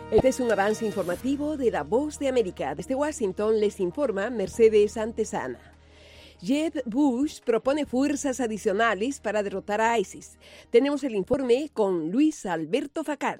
Este es un avance informativo de La Voz de América. Desde Washington les informa Mercedes Antesana. Jeb Bush propone fuerzas adicionales para derrotar a ISIS. Tenemos el informe con Luis Alberto Facal.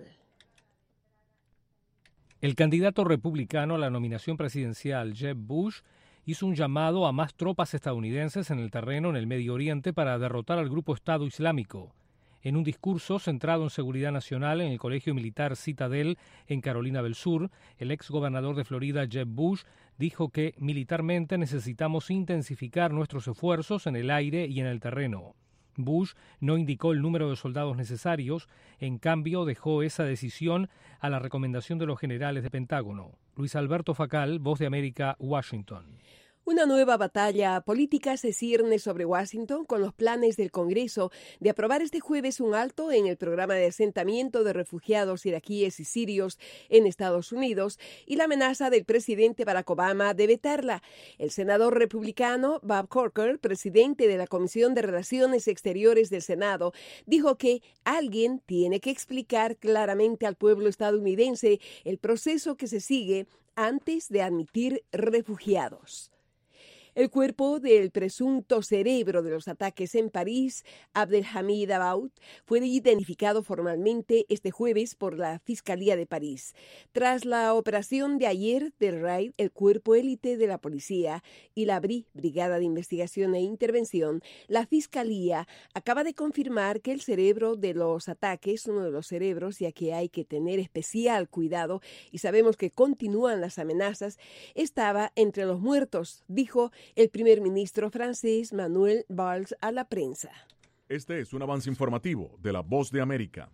El candidato republicano a la nominación presidencial, Jeb Bush, hizo un llamado a más tropas estadounidenses en el terreno en el Medio Oriente para derrotar al grupo Estado Islámico. En un discurso centrado en seguridad nacional en el Colegio Militar Citadel en Carolina del Sur, el exgobernador de Florida, Jeb Bush, dijo que militarmente necesitamos intensificar nuestros esfuerzos en el aire y en el terreno. Bush no indicó el número de soldados necesarios, en cambio dejó esa decisión a la recomendación de los generales de Pentágono. Luis Alberto Facal, Voz de América, Washington. Una nueva batalla política se cierne sobre Washington con los planes del Congreso de aprobar este jueves un alto en el programa de asentamiento de refugiados iraquíes y sirios en Estados Unidos y la amenaza del presidente Barack Obama de vetarla. El senador republicano Bob Corker, presidente de la Comisión de Relaciones Exteriores del Senado, dijo que alguien tiene que explicar claramente al pueblo estadounidense el proceso que se sigue antes de admitir refugiados. El cuerpo del presunto cerebro de los ataques en París, Abdelhamid Abaoud, fue identificado formalmente este jueves por la Fiscalía de París. Tras la operación de ayer del RAID, el cuerpo élite de la policía y la Brigada de Investigación e Intervención, la Fiscalía acaba de confirmar que el cerebro de los ataques, uno de los cerebros, ya que hay que tener especial cuidado y sabemos que continúan las amenazas, estaba entre los muertos, dijo el primer ministro francés Manuel Valls a la prensa. Este es un avance informativo de La Voz de América.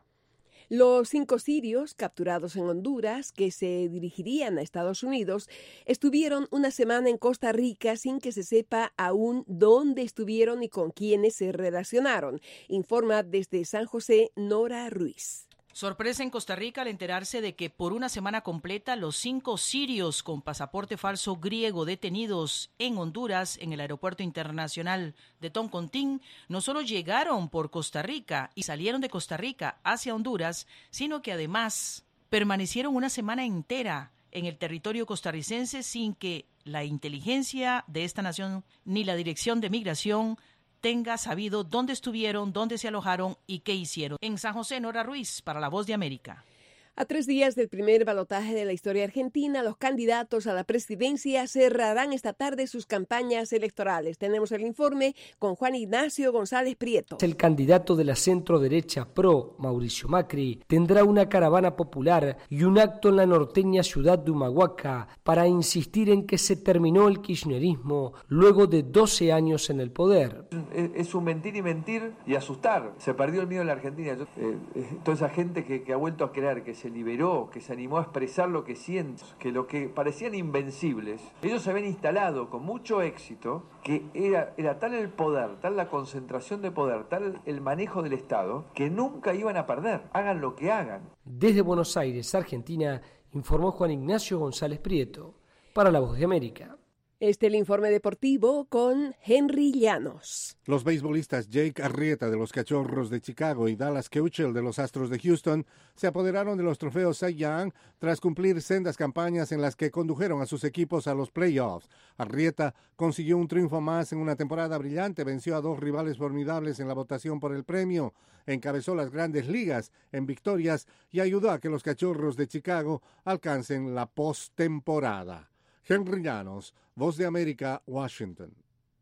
Los 5 sirios capturados en Honduras, que se dirigirían a Estados Unidos, estuvieron una semana en Costa Rica sin que se sepa aún dónde estuvieron y con quiénes se relacionaron, informa desde San José Nora Ruiz. Sorpresa en Costa Rica al enterarse de que por una semana completa los 5 sirios con pasaporte falso griego detenidos en Honduras en el aeropuerto internacional de Toncontín no solo llegaron por Costa Rica y salieron de Costa Rica hacia Honduras, sino que además permanecieron una semana entera en el territorio costarricense sin que la inteligencia de esta nación ni la Dirección de Migración tenga sabido dónde estuvieron, dónde se alojaron y qué hicieron. En San José, Nora Ruiz, para La Voz de América. A 3 días del primer balotaje de la historia argentina, los candidatos a la presidencia cerrarán esta tarde sus campañas electorales. Tenemos el informe con Juan Ignacio González Prieto. El candidato de la centro-derecha PRO, Mauricio Macri, tendrá una caravana popular y un acto en la norteña ciudad de Humahuaca para insistir en que se terminó el kirchnerismo luego de 12 años en el poder. Es un mentir y mentir y asustar. Se perdió el miedo en la Argentina. Toda esa gente que ha vuelto a creer, que se liberó, que se animó a expresar lo que siente, que lo que parecían invencibles, ellos se habían instalado con mucho éxito, que era tal el poder, tal la concentración de poder, tal el manejo del Estado, que nunca iban a perder, hagan lo que hagan. Desde Buenos Aires, Argentina, informó Juan Ignacio González Prieto, para La Voz de América. Este es el informe deportivo con Henry Llanos. Los beisbolistas Jake Arrieta de los Cachorros de Chicago y Dallas Keuchel de los Astros de Houston se apoderaron de los trofeos Cy Young tras cumplir sendas campañas en las que condujeron a sus equipos a los playoffs. Arrieta consiguió un triunfo más en una temporada brillante, venció a 2 rivales formidables en la votación por el premio, encabezó las grandes ligas en victorias y ayudó a que los Cachorros de Chicago alcancen la postemporada. Henry Llanos, Voz de América, Washington.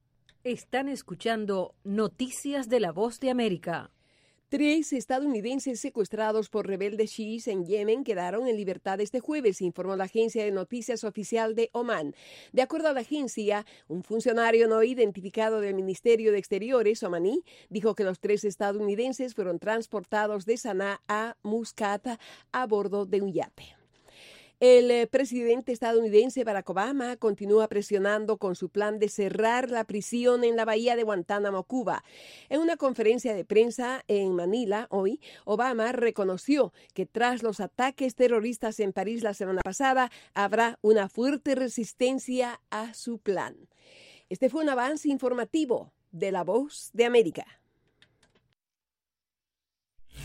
Están escuchando Noticias de la Voz de América. 3 estadounidenses secuestrados por rebeldes chiíes en Yemen quedaron en libertad este jueves, informó la agencia de noticias oficial de Omán. De acuerdo a la agencia, un funcionario no identificado del Ministerio de Exteriores omaní dijo que los 3 estadounidenses fueron transportados de Saná a Muscat a bordo de un yate. El presidente estadounidense Barack Obama continúa presionando con su plan de cerrar la prisión en la bahía de Guantánamo, Cuba. En una conferencia de prensa en Manila hoy, Obama reconoció que tras los ataques terroristas en París la semana pasada, habrá una fuerte resistencia a su plan. Este fue un avance informativo de La Voz de América.